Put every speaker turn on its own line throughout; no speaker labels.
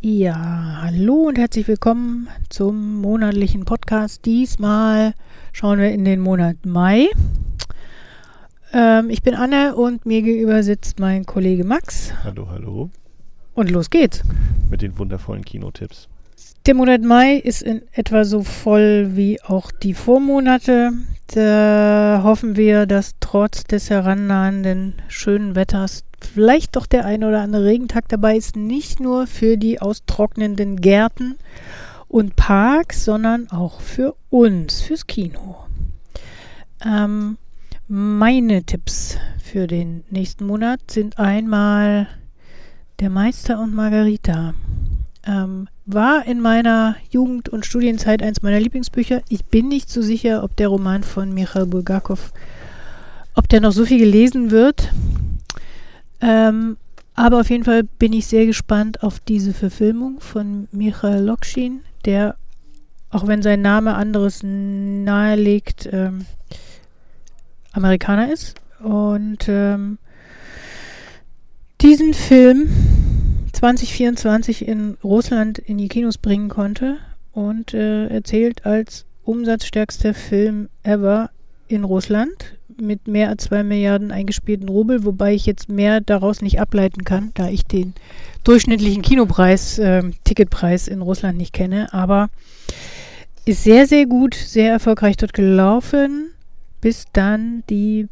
Ja, hallo und herzlich willkommen zum monatlichen Podcast. Diesmal schauen wir in den Monat Mai. Ich bin Anne und mir gegenüber sitzt mein Kollege Max.
Hallo, hallo.
Und los geht's.
Mit den wundervollen Kinotipps.
Der Monat Mai ist in etwa so voll wie auch die Vormonate. Da hoffen wir, dass trotz des herannahenden schönen Wetters vielleicht doch der ein oder andere Regentag dabei ist. Nicht nur für die austrocknenden Gärten und Parks, sondern auch für uns, fürs Kino. Meine Tipps für den nächsten Monat sind einmal Der Meister und Margarita. War in meiner Jugend- und Studienzeit eins meiner Lieblingsbücher. Ich bin nicht so sicher, ob der Roman von Michail Bulgakov, ob der noch so viel gelesen wird. Aber auf jeden Fall bin ich sehr gespannt auf diese Verfilmung von Michail Lokschin, der, auch wenn sein Name anderes nahelegt, Amerikaner ist. Und diesen Film 2024 in Russland in die Kinos bringen konnte und erzählt als umsatzstärkster Film ever in Russland mit mehr als 2 Milliarden eingespielten Rubel, wobei ich jetzt mehr daraus nicht ableiten kann, da ich den durchschnittlichen Kinopreis, Ticketpreis in Russland nicht kenne, aber ist sehr, sehr gut, sehr erfolgreich dort gelaufen, bis dann die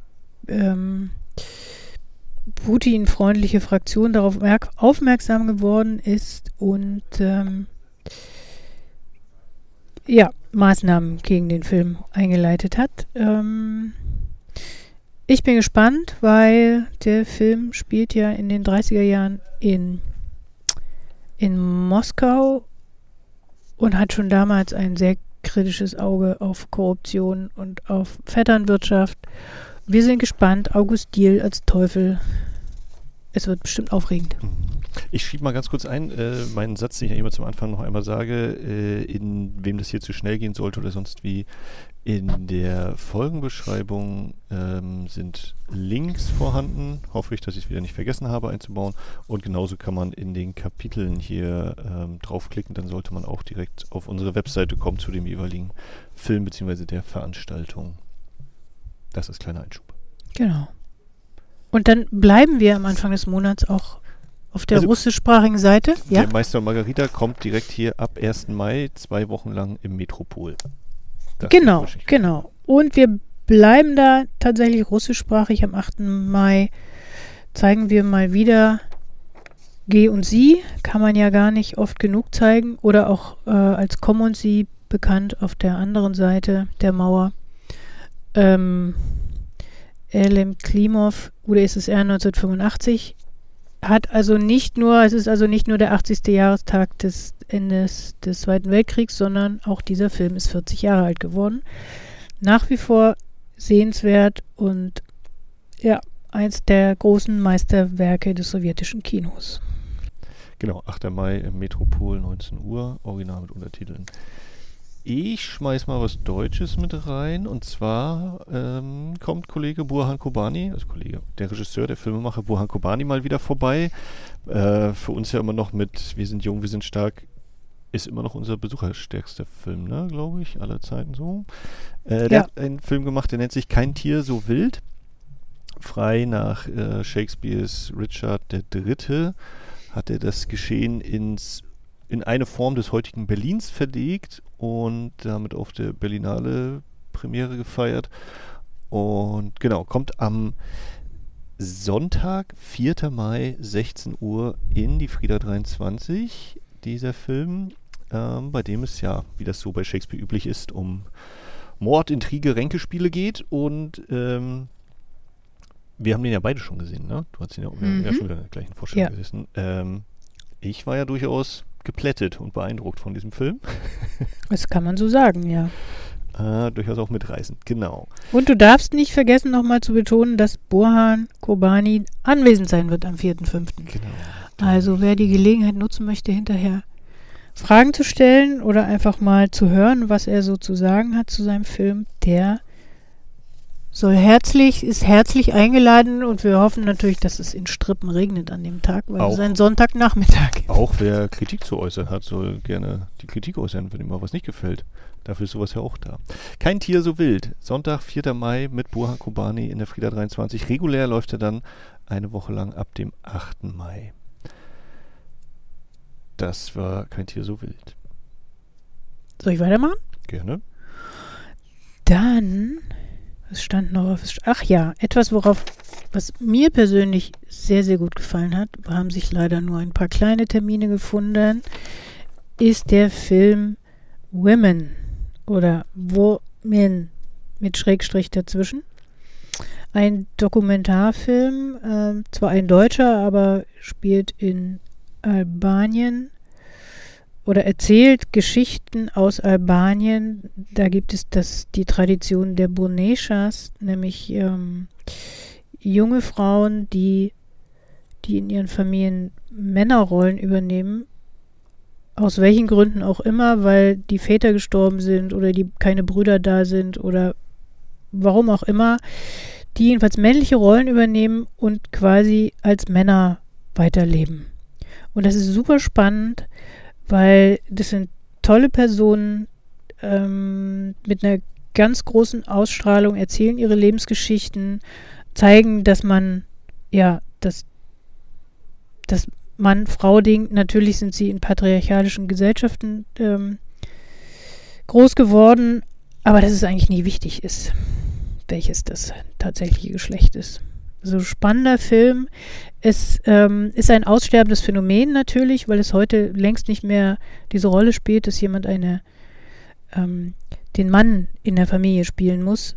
Putin-freundliche Fraktion darauf aufmerksam geworden ist und Maßnahmen gegen den Film eingeleitet hat. Ich bin gespannt, weil der Film spielt ja in den 30er Jahren in Moskau und hat schon damals ein sehr kritisches Auge auf Korruption und auf Vetternwirtschaft. Wir sind gespannt. August Diehl als Teufel. Es wird bestimmt aufregend.
Ich schiebe mal ganz kurz ein, meinen Satz, den ich immer zum Anfang noch einmal sage, in wem das hier zu schnell gehen sollte oder sonst wie. In der Folgenbeschreibung sind Links vorhanden. Hoffe ich, dass ich es wieder nicht vergessen habe einzubauen. Und genauso kann man in den Kapiteln hier draufklicken. Dann sollte man auch direkt auf unsere Webseite kommen zu dem jeweiligen Film bzw. der Veranstaltung. Das ist kleiner Einschub.
Genau. Und dann bleiben wir am Anfang des Monats auch auf der russischsprachigen Seite. Ja?
Der Meister und Margarita kommt direkt hier ab 1. Mai 2 Wochen lang im Metropol.
Genau. Und wir bleiben da tatsächlich russischsprachig. Am 8. Mai zeigen wir mal wieder Geh und Sie. Kann man ja gar nicht oft genug zeigen. Oder auch als Komm und Sie bekannt auf der anderen Seite der Mauer. Elem Klimov, UdSSR 1985, es ist also nicht nur der 80. Jahrestag des Endes des Zweiten Weltkriegs, sondern auch dieser Film ist 40 Jahre alt geworden. Nach wie vor sehenswert und ja, eins der großen Meisterwerke des sowjetischen Kinos.
Genau, 8. Mai im Metropol, 19 Uhr, original mit Untertiteln. Ich schmeiß mal was Deutsches mit rein, und zwar kommt Kollege Burhan Kobani, der Regisseur, der Filmemacher Burhan Kobani mal wieder vorbei. Für uns ja immer noch mit Wir sind jung, wir sind stark, ist immer noch unser besucherstärkster Film, ne, glaube ich, aller Zeiten so. Der hat einen Film gemacht, der nennt sich Kein Tier so wild. Frei nach Shakespeares Richard III. Hat er das Geschehen in eine Form des heutigen Berlins verlegt und damit auf der Berlinale Premiere gefeiert. Und genau, kommt am Sonntag, 4. Mai, 16 Uhr in die Frieda 23, dieser Film, bei dem es ja, wie das so bei Shakespeare üblich ist, um Mord, Intrige, Ränkespiele geht. Und wir haben den ja beide schon gesehen, ne? Du hast ihn ja schon wieder in der gleichen Vorstellung gesessen. Ich war ja durchaus geplättet und beeindruckt von diesem Film.
Das kann man so sagen, ja.
Durchaus auch mitreißend, genau.
Und du darfst nicht vergessen, nochmal zu betonen, dass Burhan Kobani anwesend sein wird am 4.5.
Genau.
Also wer die Gelegenheit nutzen möchte, hinterher Fragen zu stellen oder einfach mal zu hören, was er so zu sagen hat zu seinem Film, der ist herzlich eingeladen und wir hoffen natürlich, dass es in Strippen regnet an dem Tag, weil es ein Sonntagnachmittag ist.
Auch wer Kritik zu äußern hat, soll gerne die Kritik äußern, wenn ihm mal was nicht gefällt. Dafür ist sowas ja auch da. Kein Tier so wild. Sonntag, 4. Mai mit Burhan Kobani in der Frida 23. Regulär läuft er dann eine Woche lang ab dem 8. Mai. Das war Kein Tier so wild.
Soll ich weitermachen?
Gerne.
Dann, was stand noch auf? Ach ja, etwas, was mir persönlich sehr, sehr gut gefallen hat, haben sich leider nur ein paar kleine Termine gefunden, ist der Film Women oder Women mit Schrägstrich dazwischen. Ein Dokumentarfilm, zwar ein deutscher, aber spielt in Albanien oder erzählt Geschichten aus Albanien. Da gibt es die Tradition der Boneshas, nämlich junge Frauen, die in ihren Familien Männerrollen übernehmen. Aus welchen Gründen auch immer, weil die Väter gestorben sind oder die keine Brüder da sind oder warum auch immer, die jedenfalls männliche Rollen übernehmen und quasi als Männer weiterleben. Und das ist super spannend, weil das sind tolle Personen mit einer ganz großen Ausstrahlung, erzählen ihre Lebensgeschichten, zeigen, dass man, ja, das Mann-Frau-Ding, natürlich sind sie in patriarchalischen Gesellschaften groß geworden, aber dass es eigentlich nie wichtig ist, welches das tatsächliche Geschlecht ist. So spannender Film. Es ist ein aussterbendes Phänomen natürlich, weil es heute längst nicht mehr diese Rolle spielt, dass jemand den Mann in der Familie spielen muss.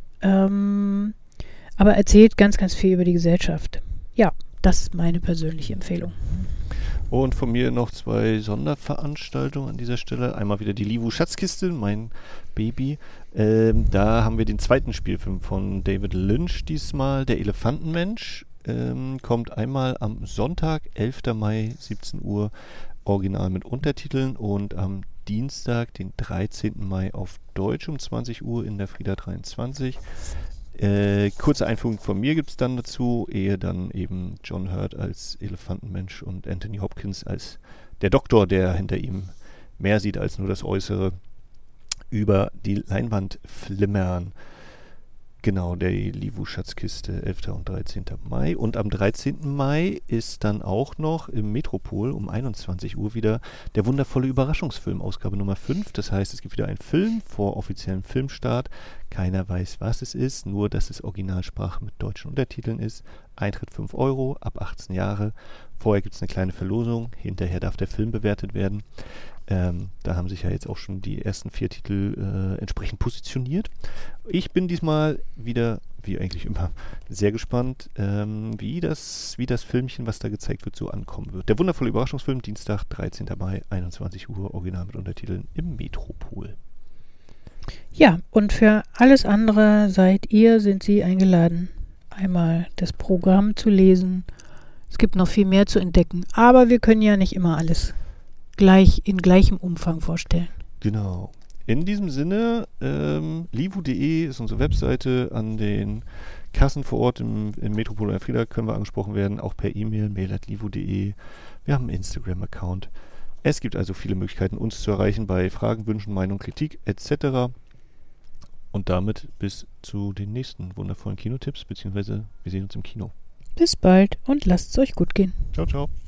Aber erzählt ganz, ganz viel über die Gesellschaft. Ja, das ist meine persönliche Empfehlung.
Und von mir noch 2 Sonderveranstaltungen an dieser Stelle. Einmal wieder die Livu Schatzkiste, mein Baby. Da haben wir den zweiten Spielfilm von David Lynch diesmal, Der Elefantenmensch. Kommt einmal am Sonntag, 11. Mai, 17 Uhr, original mit Untertiteln, und am Dienstag, den 13. Mai, auf Deutsch um 20 Uhr in der Frida 23. Kurze Einführung von mir gibt es dann dazu, ehe dann eben John Hurt als Elefantenmensch und Anthony Hopkins als der Doktor, der hinter ihm mehr sieht als nur das Äußere, über die Leinwand flimmern. Genau, der Livu Schatzkiste, 11. und 13. Mai. Und am 13. Mai ist dann auch noch im Metropol um 21 Uhr wieder der wundervolle Überraschungsfilm, Ausgabe Nummer 5. Das heißt, es gibt wieder einen Film vor offiziellem Filmstart. Keiner weiß, was es ist, nur dass es Originalsprache mit deutschen Untertiteln ist. Eintritt 5 Euro, ab 18 Jahre. Vorher gibt es eine kleine Verlosung, hinterher darf der Film bewertet werden. Da haben sich ja jetzt auch schon die ersten 4 Titel entsprechend positioniert. Ich bin diesmal wieder, wie eigentlich immer, sehr gespannt, wie das Filmchen, was da gezeigt wird, so ankommen wird. Der wundervolle Überraschungsfilm, Dienstag, 13. Mai, 21 Uhr, original mit Untertiteln im Metropol.
Ja, und für alles andere sind Sie eingeladen, einmal das Programm zu lesen. Es gibt noch viel mehr zu entdecken, aber wir können ja nicht immer alles in gleichem Umfang vorstellen.
Genau. In diesem Sinne, livu.de ist unsere Webseite. An den Kassen vor Ort im Metropol oder Frida können wir angesprochen werden, auch per E-Mail, mail@livu.de. Wir haben einen Instagram-Account. Es gibt also viele Möglichkeiten, uns zu erreichen bei Fragen, Wünschen, Meinung, Kritik etc. Und damit bis zu den nächsten wundervollen Kinotipps, beziehungsweise wir sehen uns im Kino.
Bis bald und lasst es euch gut gehen.
Ciao, ciao.